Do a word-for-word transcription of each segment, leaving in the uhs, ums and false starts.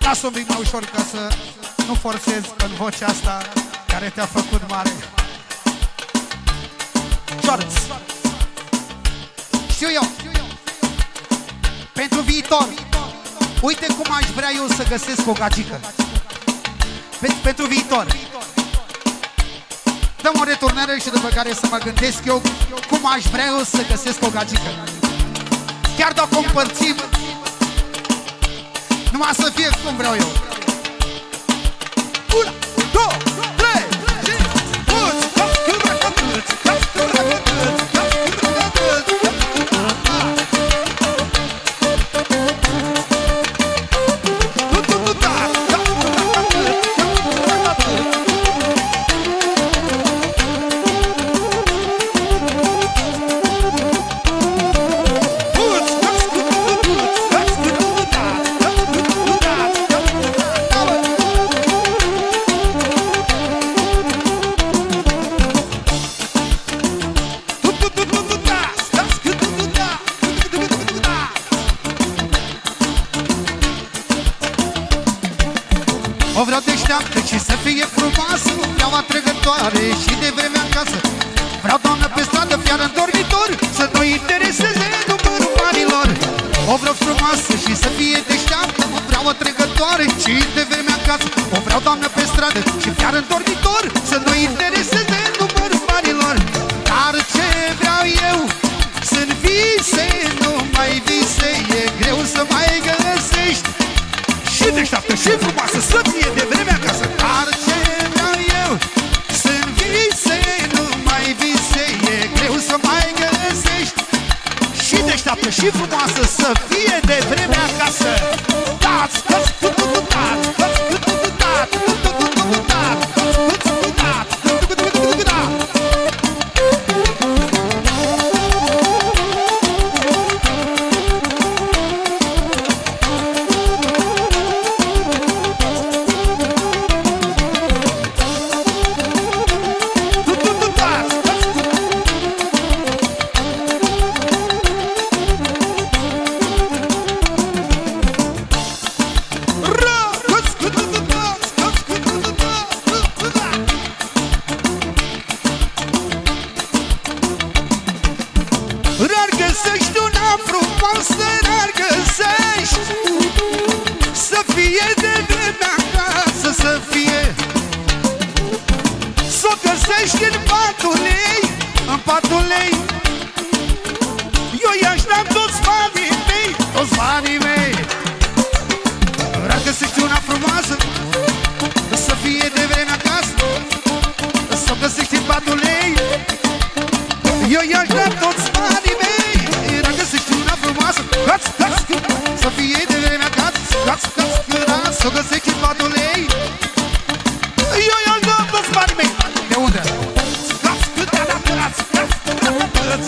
Lasă un pic mai ușor ca să nu forțezi în vocea asta care te-a făcut mare. Șoarț. Știu eu. Pentru viitor, uite cum aș vrea eu să găsesc o gagică. Pentru viitor. Dăm o returnare și după care să mă gândesc eu cum aș vrea eu să găsesc o gagică. Chiar dacă o împărțim, numai să fie cum vreau eu. Una, două, trei, și uți, o vreau deșteaptă și să fie frumoasă, vreau atrăgătoare și de vreme acasă. Vreau doamnă pe stradă, fiară în dormitor, să nu intereseze numărul banilor. O vreau frumoasă și să fie deșteaptă, o vreau atrăgătoare și de vreme acasă. O vreau doamnă pe stradă și fiară în dormitor, să nu intereseze numărul banilor. Dar ce vreau eu sunt vise, nu mai vise, e greu să mai găsești. Și deșteaptă și frumoasă să fie de vreme acasă. Dar ce vreau eu sunt vise, nu mai vise, e greu să mai găsești. Și deșteaptă și frumoasă să fie de vreme acasă. Dați, dați, dați, dați, rar găsești una frumoasă, rar găsești. Să fie de vremea acasă, să fie. S-o găsești în patul ei, în patul ei. Eu i-aș da toți banii mei, toți banii mei. Rar găsești una frumoasă, să fie de vremea acasă. S-o găsești în patul ei. Eu i-aș da toți banii mei. Era găsești una frumoasă, gaț, gaț, să fie de vremea gaț, gaț, gaț, gaț, să găsești în patul ei. Eu i-aș da toți banii mei. De unde? Gaț, gaț, gaț, gaț, gaț, gaț,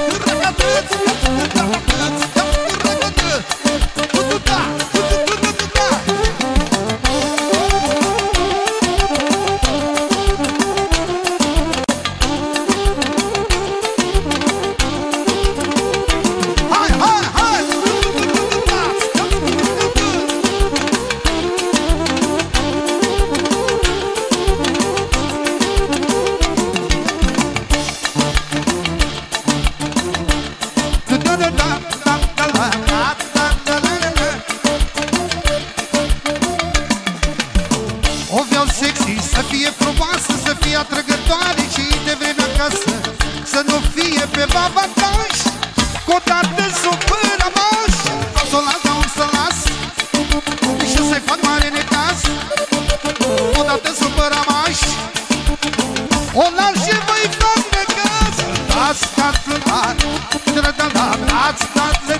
să fie frumoasă, să fie atrăgătoare și de vreme acasă. Să nu fie pe babacaș, cu o dată supără maș. Să o las, dar o să las și să-i fac mare necaz. O dată supără maș, o las și voi fac necaz. Dați, dați, dați, dați, dați, dați, dați,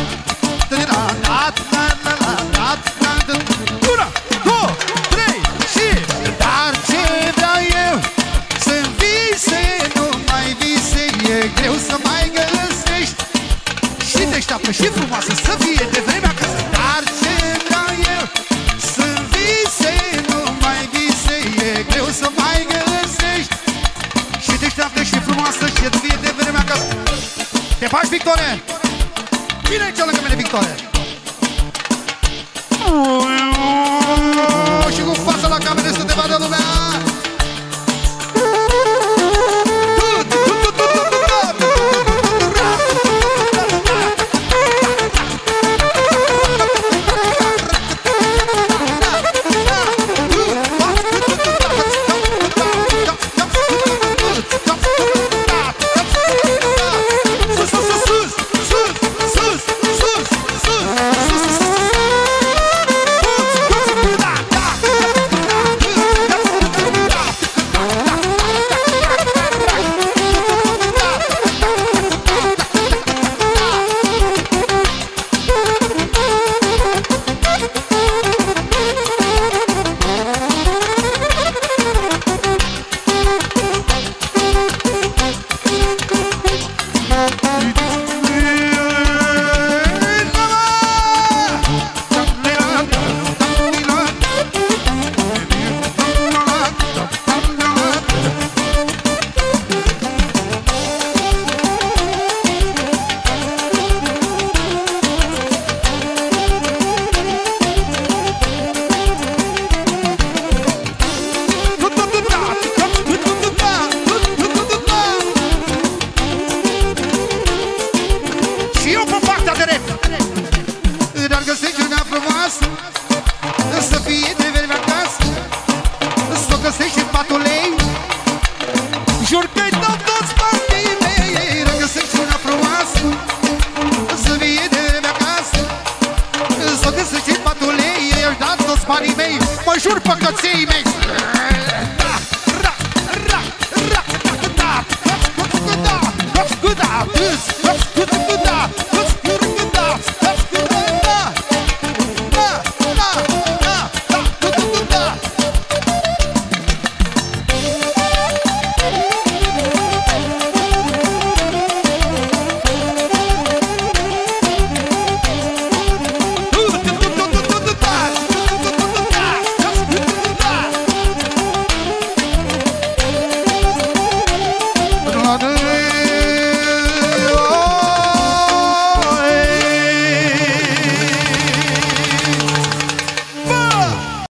una, două, trei și... Dar ce vreau eu sunt vise, nu mai vise, e greu să mai găsești. Și deșteaptă și frumoasă să fie de vreme acasă. Dar ce vreau eu sunt vise, nu mai vise, e greu să mai găsești. Și deșteaptă și frumoasă și să fie de vreme acasă. Te faci, Victore? Vine aici lângă mine, Victore. partea de rep. Dar găsești una frumoasă, să fie de vreme acasă, s-o găsești în patul ei, jur că-i dau toți banii mei. Dar găsești una frumoasă, să fie de vreme acasă, s-o găsești în patul ei, i-aș da toți banii mei. Mă jur pe căței